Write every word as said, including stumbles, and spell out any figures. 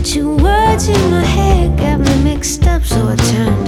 Your words in my head got me mixed up, so I turned